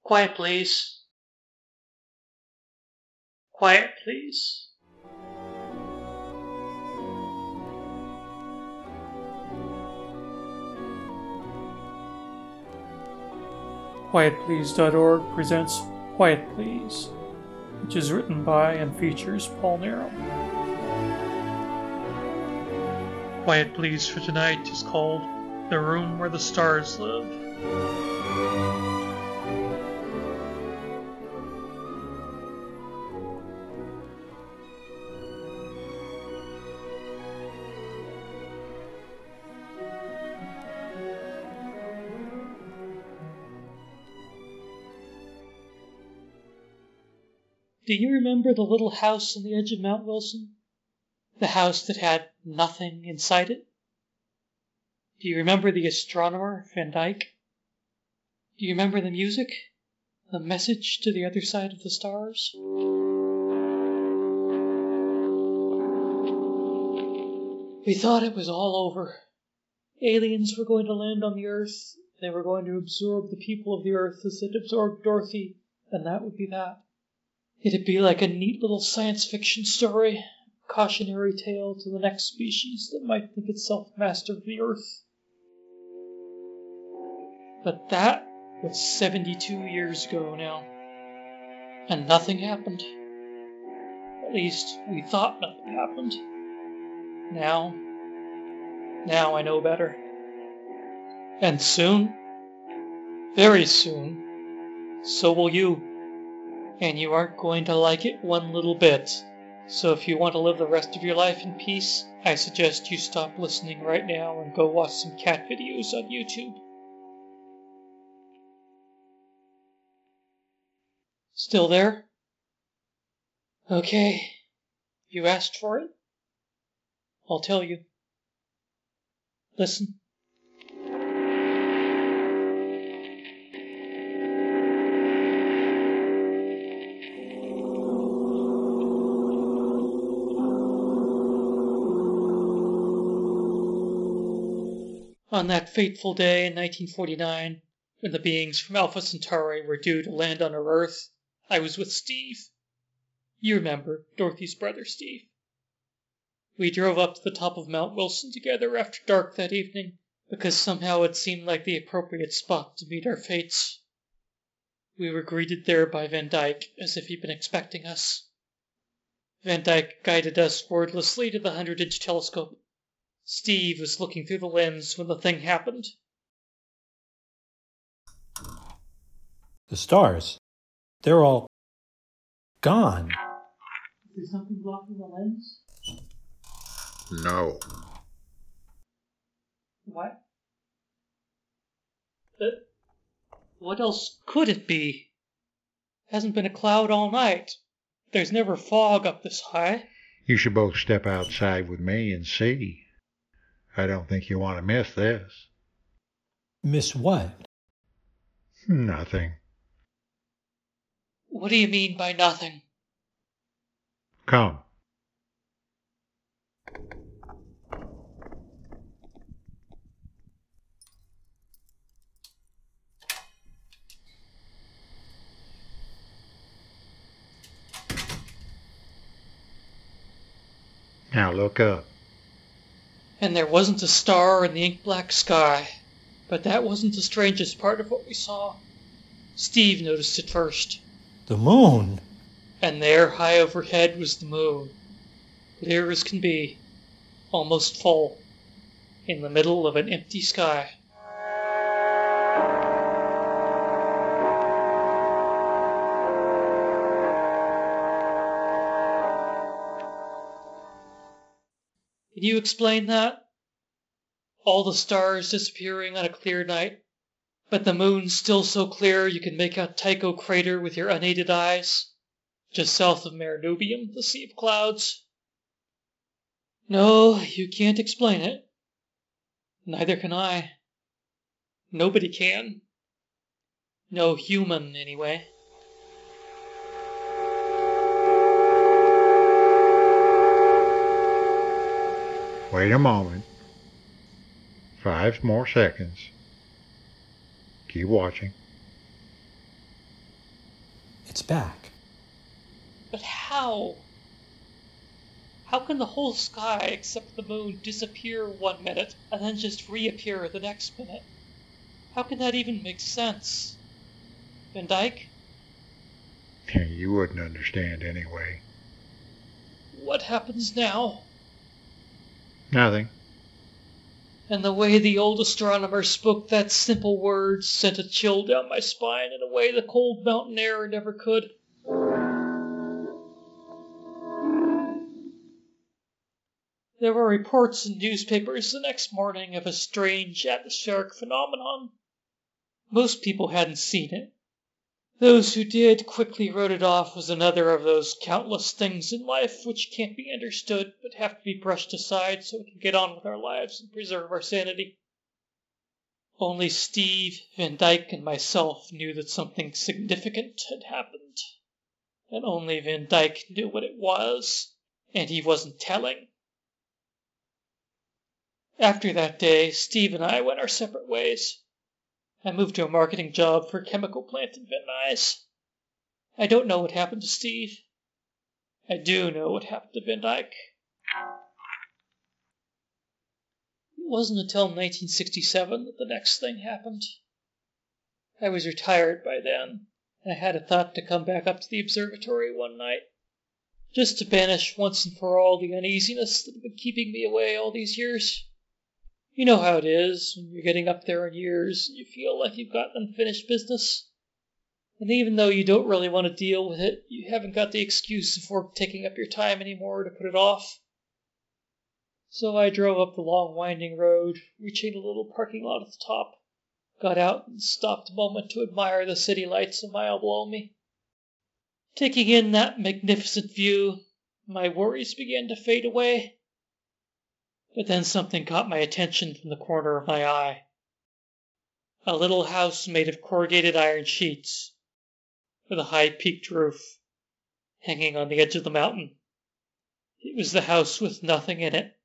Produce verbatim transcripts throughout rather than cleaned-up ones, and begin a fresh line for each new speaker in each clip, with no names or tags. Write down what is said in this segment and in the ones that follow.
Quiet, please. Quiet, please. quiet please dot org presents Quiet Please, which is written by and features Paul Nero. Quiet Please for tonight is called The Room Where the Stars Live. Do you remember the little house on the edge of Mount Wilson? The house that had nothing inside it? Do you remember the astronomer, Van Dyke? Do you remember the music? The message to the other side of the stars? We thought it was all over. Aliens were going to land on the Earth. They were going to absorb the people of the Earth as they'd absorbed Dorothy, and that would be that. It'd be like a neat little science fiction story, a cautionary tale to the next species that might think itself master of the Earth. But that was seventy-two years ago now, and nothing happened. At least, we thought nothing happened. Now, now I know better. And soon, very soon, so will you. And you aren't going to like it one little bit. So if you want to live the rest of your life in peace, I suggest you stop listening right now and go watch some cat videos on YouTube. Still there? Okay. You asked for it? I'll tell you. Listen. On that fateful day in nineteen forty-nine, when the beings from Alpha Centauri were due to land on our Earth, I was with Steve. You remember, Dorothy's brother Steve. We drove up to the top of Mount Wilson together after dark that evening, because somehow it seemed like the appropriate spot to meet our fates. We were greeted there by Van Dyke, as if he'd been expecting us. Van Dyke guided us wordlessly to the hundred-inch telescope. Steve was looking through the lens when the thing happened.
The stars, they're all gone.
Is there something blocking the lens?
No.
What? But what else could it be? Hasn't been a cloud all night. There's never fog up this high.
You should both step outside with me and see. I don't think you want to miss this.
Miss what?
Nothing.
What do you mean by nothing?
Come. Now look up.
And there wasn't a star in the ink-black sky. But that wasn't the strangest part of what we saw. Steve noticed it first.
The moon?
And there, high overhead, was the moon. Clear as can be. Almost full. In the middle of an empty sky. Can you explain that? All the stars disappearing on a clear night, but the moon still so clear you can make out Tycho crater with your unaided eyes, just south of Mare Nubium, the Sea of Clouds. No, you can't explain it. Neither can I. Nobody can. No human, anyway.
Wait a moment. Five more seconds. Keep watching.
It's back.
But how? How can the whole sky except the moon disappear one minute and then just reappear the next minute? How can that even make sense? Van Dyke?
You wouldn't understand anyway.
What happens now?
Nothing.
And the way the old astronomer spoke that simple word sent a chill down my spine in a way the cold mountain air never could. There were reports in newspapers the next morning of a strange atmospheric phenomenon. Most people hadn't seen it. Those who did quickly wrote it off as another of those countless things in life which can't be understood but have to be brushed aside so we can get on with our lives and preserve our sanity. Only Steve, Van Dyke, and myself knew that something significant had happened. And only Van Dyke knew what it was, and he wasn't telling. After that day, Steve and I went our separate ways. I moved to a marketing job for a chemical plant in Van Nuys. I don't know what happened to Steve. I do know what happened to Van Dyke. It wasn't until nineteen sixty-seven that the next thing happened. I was retired by then, and I had a thought to come back up to the observatory one night, just to banish once and for all the uneasiness that had been keeping me away all these years. You know how it is when you're getting up there in years and you feel like you've got unfinished business. And even though you don't really want to deal with it, you haven't got the excuse of work taking up your time anymore to put it off. So I drove up the long winding road, reaching a little parking lot at the top, got out and stopped a moment to admire the city lights a mile below me. Taking in that magnificent view, my worries began to fade away. But then something caught my attention from the corner of my eye. A little house made of corrugated iron sheets, with a high-peaked roof, hanging on the edge of the mountain. It was the house with nothing in it.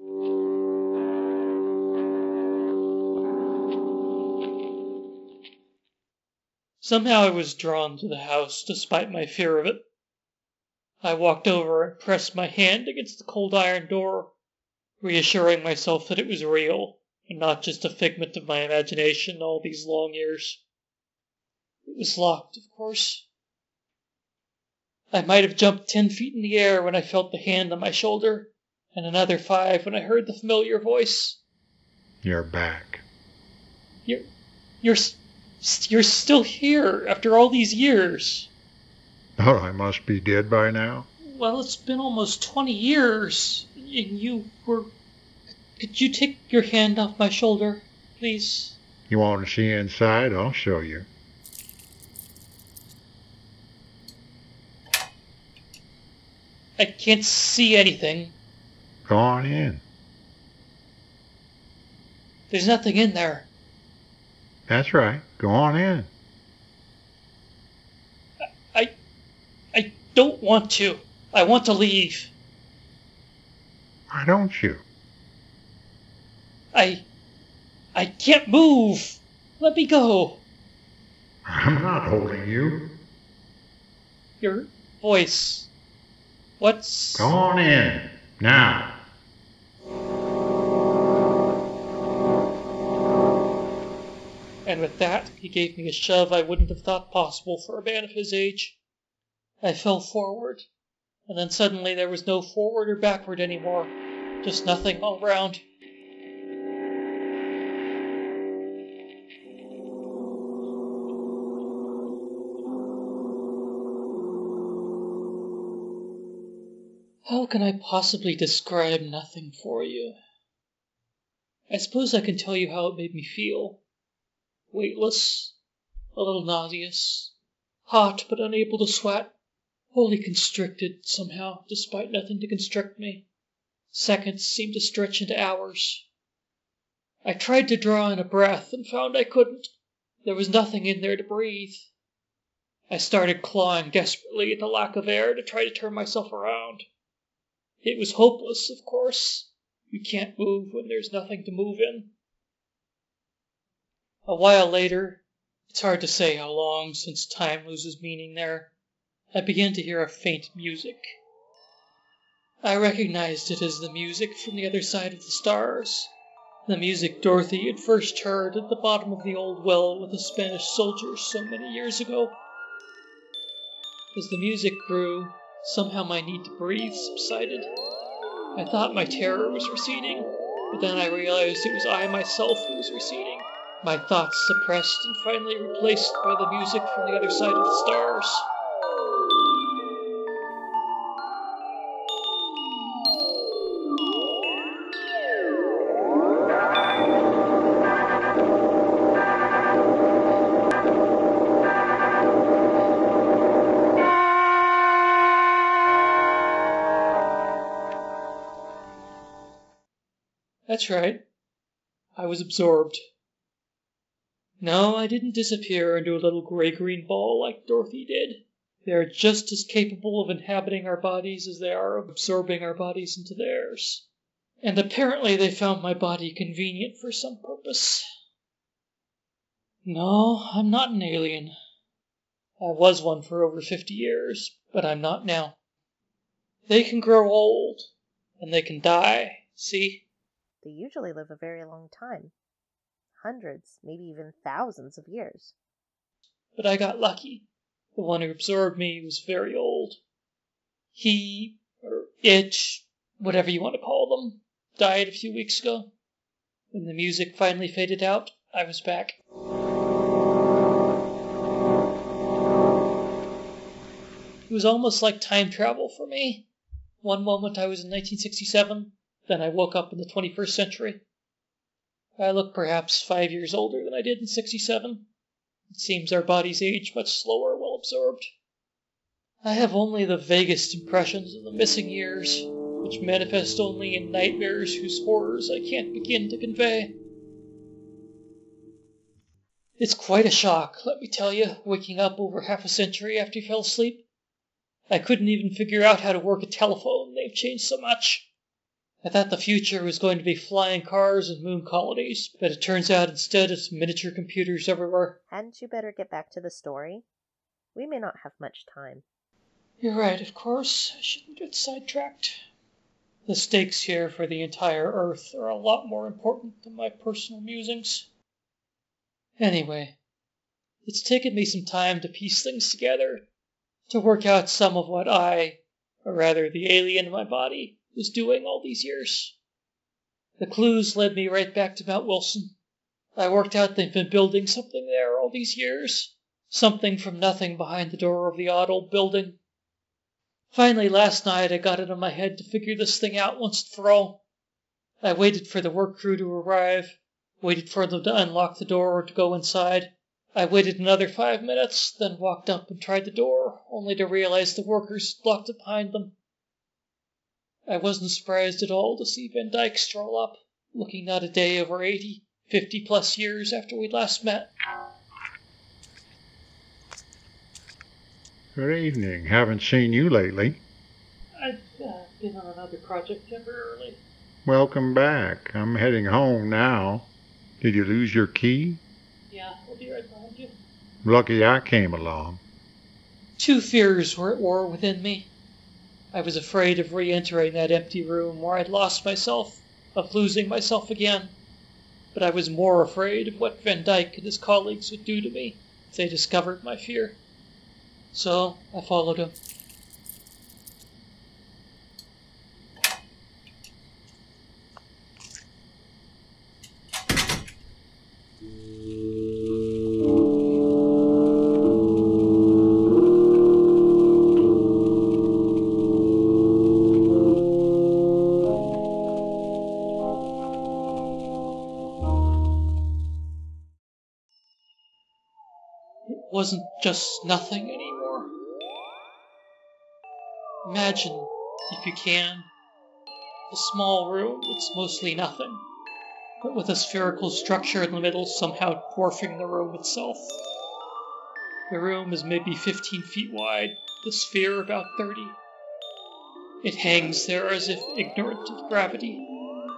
Somehow I was drawn to the house, despite my fear of it. I walked over and pressed my hand against the cold iron door, reassuring myself that it was real, and not just a figment of my imagination all these long years. It was locked, of course. I might have jumped ten feet in the air when I felt the hand on my shoulder, and another five when I heard the familiar voice.
You're back.
You're, you're, you're still here after all these years.
Oh, I must be dead by now?
Well, it's been almost twenty years, and you were... Could you take your hand off my shoulder, please?
You want to see inside? I'll show you.
I can't see anything.
Go on in.
There's nothing in there.
That's right. Go on in.
I... I don't want to. I want to leave.
Why don't you?
I... I can't move. Let me go.
I'm not holding you.
Your voice. What's...
Go on in. Now.
And with that, he gave me a shove I wouldn't have thought possible for a man of his age. I fell forward, and then suddenly there was no forward or backward anymore, just nothing all around. How can I possibly describe nothing for you? I suppose I can tell you how it made me feel. Weightless, a little nauseous, hot but unable to sweat, wholly constricted somehow, despite nothing to constrict me. Seconds seemed to stretch into hours. I tried to draw in a breath and found I couldn't. There was nothing in there to breathe. I started clawing desperately at the lack of air to try to turn myself around. It was hopeless, of course. You can't move when there's nothing to move in. A while later, It's hard to say how long since time loses meaning there. I began to hear a faint music. I recognized it as the music from the other side of the stars. The music Dorothy had first heard at the bottom of the old well with the Spanish soldiers so many years ago. As the music grew, somehow my need to breathe subsided. I thought my terror was receding, but then I realized it was I myself who was receding. My thoughts suppressed and finally replaced by the music from the other side of the stars. That's right. I was absorbed. No, I didn't disappear into a little gray-green ball like Dorothy did. They are just as capable of inhabiting our bodies as they are of absorbing our bodies into theirs. And apparently they found my body convenient for some purpose. No, I'm not an alien. I was one for over fifty years, but I'm not now. They can grow old, and they can die, see?
They usually live a very long time. Hundreds, maybe even thousands of years.
But I got lucky. The one who absorbed me was very old. He, or it, whatever you want to call them, died a few weeks ago. When the music finally faded out, I was back. It was almost like time travel for me. One moment I was in nineteen sixty-seven, then I woke up in the twenty-first century. I look perhaps five years older than I did in sixty-seven. It seems our bodies age much slower while absorbed. I have only the vaguest impressions of the missing years, which manifest only in nightmares whose horrors I can't begin to convey. It's quite a shock, let me tell you, waking up over half a century after you fell asleep. I couldn't even figure out how to work a telephone. They've changed so much. I thought the future was going to be flying cars and moon colonies, but it turns out instead it's miniature computers everywhere.
Hadn't you better get back to the story? We may not have much time.
You're right, of course. I shouldn't get sidetracked. The stakes here for the entire Earth are a lot more important than my personal musings. Anyway, it's taken me some time to piece things together, to work out some of what I, or rather the alien in my body, was doing all these years. The clues led me right back to Mount Wilson. I worked out they've been building something there all these years, something from nothing behind the door of the odd old building. Finally, last night, I got it in my head to figure this thing out once and for all. I waited for the work crew to arrive, waited for them to unlock the door or to go inside. I waited another five minutes, then walked up and tried the door, only to realize the workers locked it behind them. I wasn't surprised at all to see Van Dyke stroll up, looking not a day over eighty, fifty plus years after we last met.
Good evening. Haven't seen you lately.
I've uh, been on another project temporarily.
Welcome back. I'm heading home now. Did you lose your key?
Yeah, I'll be right behind you.
Lucky I came along.
Two fears were at war within me. I was afraid of re-entering that empty room where I'd lost myself, of losing myself again. But I was more afraid of what Van Dyke and his colleagues would do to me if they discovered my fear. So I followed him. It wasn't just nothing anymore. Imagine, if you can, a small room that's mostly nothing, but with a spherical structure in the middle somehow dwarfing the room itself. The room is maybe fifteen feet wide, the sphere about thirty. It hangs there as if ignorant of gravity.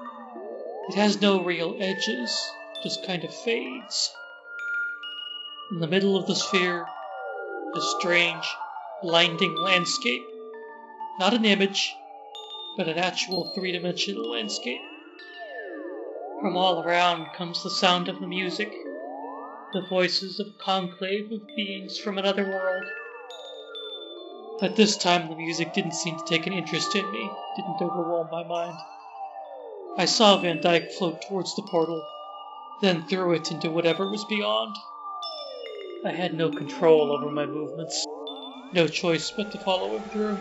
It has no real edges, just kind of fades. In the middle of the sphere, a strange, blinding landscape. Not an image, but an actual three-dimensional landscape. From all around comes the sound of the music, the voices of a conclave of beings from another world. But this time the music didn't seem to take an interest in me, didn't overwhelm my mind. I saw Van Dyke float towards the portal, then threw it into whatever was beyond. I had no control over my movements, no choice but to follow him through.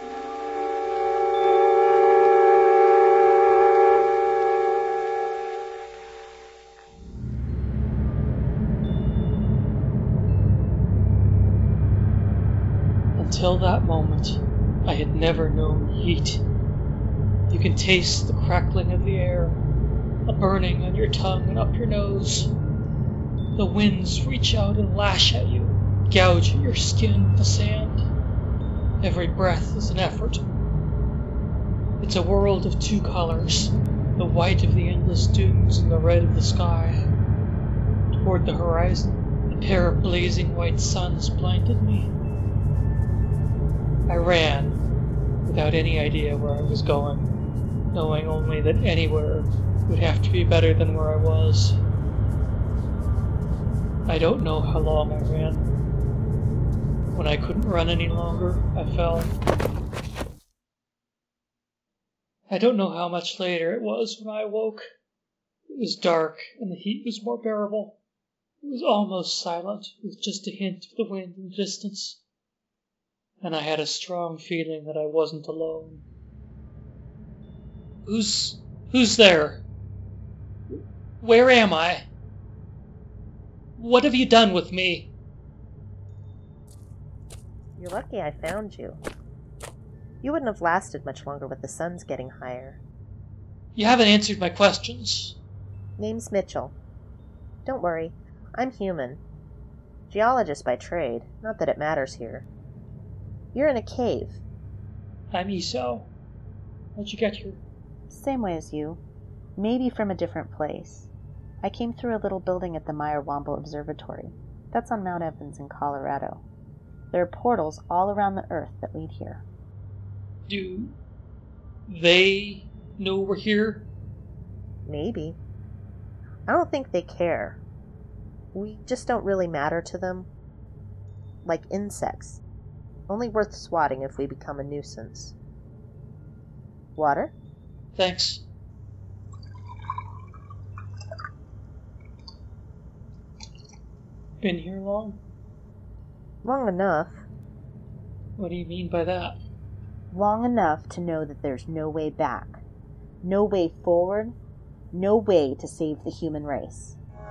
Until that moment, I had never known heat. You can taste the crackling of the air, a burning on your tongue and up your nose. The winds reach out and lash at you, gouge at your skin with the sand. Every breath is an effort. It's a world of two colors, the white of the endless dunes and the red of the sky. Toward the horizon, a pair of blazing white suns blinded me. I ran, without any idea where I was going, knowing only that anywhere would have to be better than where I was. I don't know how long I ran. When I couldn't run any longer, I fell. I don't know how much later it was when I awoke. It was dark, and the heat was more bearable. It was almost silent, with just a hint of the wind in the distance. And I had a strong feeling that I wasn't alone. Who's... who's there? Where am I? What have you done with me?
You're lucky I found you. You wouldn't have lasted much longer with the suns getting higher.
You haven't answered my questions.
Name's Mitchell. Don't worry, I'm human. Geologist by trade, not that it matters here. You're in a cave.
I'm Esau. How'd you get here?
Same way as you. Maybe from a different place. I came through a little building at the Meyer Womble Observatory. That's on Mount Evans in Colorado. There are portals all around the Earth that lead here.
Do they know we're here?
Maybe. I don't think they care. We just don't really matter to them. Like insects. Only worth swatting if we become a nuisance. Water?
Thanks. Been here long?
Long enough.
What do you mean by that?
Long enough to know that there's no way back. No way forward. No way to save the human race.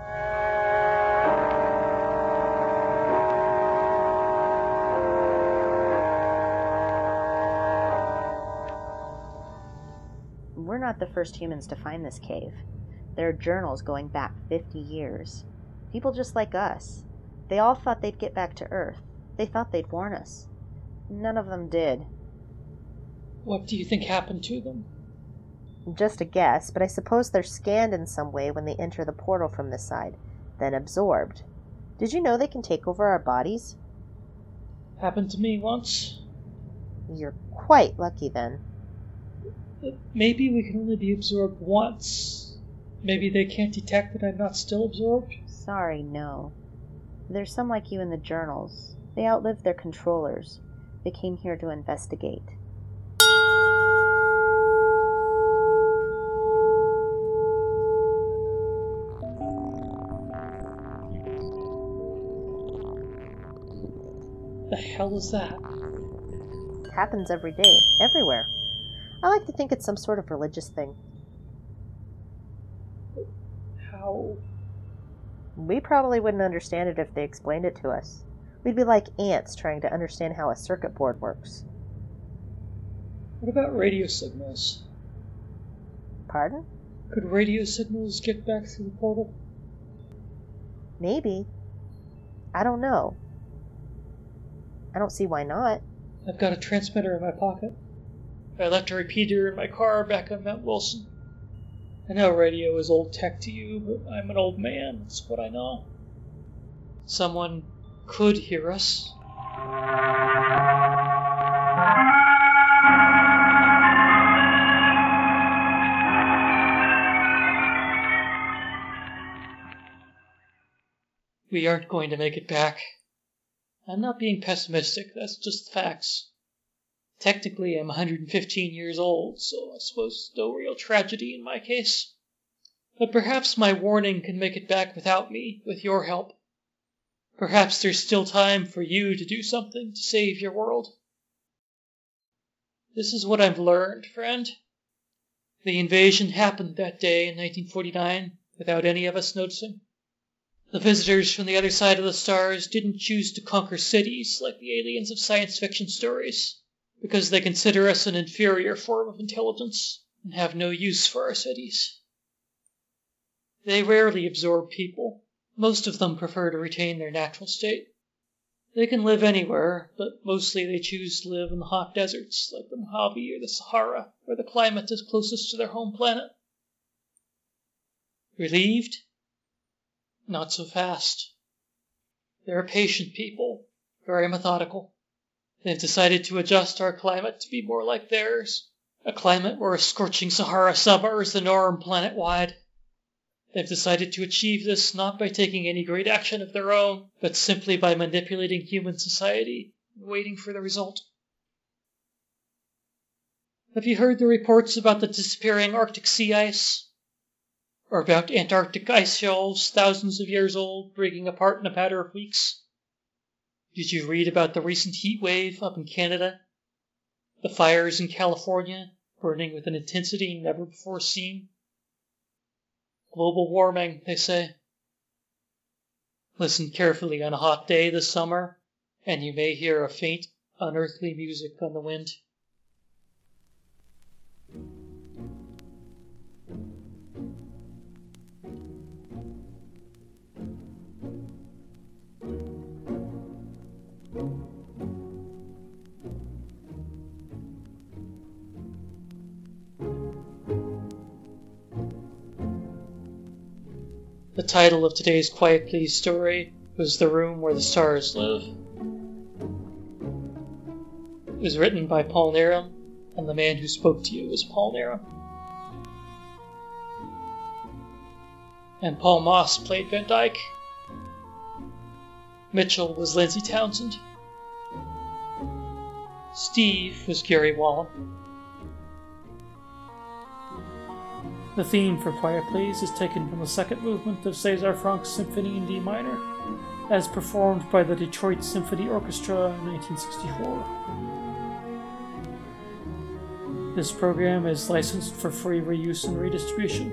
We're not the first humans to find this cave. There are journals going back fifty years. People just like us. They all thought they'd get back to Earth. They thought they'd warn us. None of them did.
What do you think happened to them?
Just a guess, but I suppose they're scanned in some way when they enter the portal from this side, then absorbed. Did you know they can take over our bodies?
Happened to me once.
You're quite lucky then.
Maybe we can only be absorbed once. Maybe they can't detect that I'm not still absorbed?
Sorry, no. There's some like you in the journals. They outlived their controllers. They came here to investigate.
The hell is that?
It happens every day, everywhere. I like to think it's some sort of religious thing.
How?
We probably wouldn't understand it if they explained it to us. We'd be like ants trying to understand how a circuit board works.
What about radio signals?
Pardon?
Could radio signals get back through the portal?
Maybe. I don't know. I don't see why not.
I've got a transmitter in my pocket. I left a repeater in my car back on Mount Wilson. I know radio is old tech to you, but I'm an old man. That's what I know. Someone could hear us. We aren't going to make it back. I'm not being pessimistic, that's just facts. Technically, I'm one hundred fifteen years old, so I suppose no real tragedy in my case. But perhaps my warning can make it back without me, with your help. Perhaps there's still time for you to do something to save your world. This is what I've learned, friend. The invasion happened that day in nineteen forty-nine, without any of us noticing. The visitors from the other side of the stars didn't choose to conquer cities like the aliens of science fiction stories, because they consider us an inferior form of intelligence and have no use for our cities. They rarely absorb people. Most of them prefer to retain their natural state. They can live anywhere, but mostly they choose to live in the hot deserts like the Mojave or the Sahara, where the climate is closest to their home planet. Relieved? Not so fast. They're patient people, very methodical. They've decided to adjust our climate to be more like theirs, a climate where a scorching Sahara summer is the norm planet-wide. They've decided to achieve this not by taking any great action of their own, but simply by manipulating human society and waiting for the result. Have you heard the reports about the disappearing Arctic sea ice? Or about Antarctic ice shelves thousands of years old breaking apart in a matter of weeks? Did you read about the recent heat wave up in Canada? The fires in California burning with an intensity never before seen? Global warming, they say. Listen carefully on a hot day this summer, and you may hear a faint, unearthly music on the wind. The title of today's Quiet Please story was The Room Where the Stars Live. It was written by Paul Neram, and the man who spoke to you was Paul Neram. And Paul Moss played Van Dyke. Mitchell was Lindsay Townsend. Steve was Gary Wallen. The theme for Quiet Please is taken from the second movement of Cesar Franck's Symphony in D minor, as performed by the Detroit Symphony Orchestra in nineteen sixty-four. This program is licensed for free reuse and redistribution.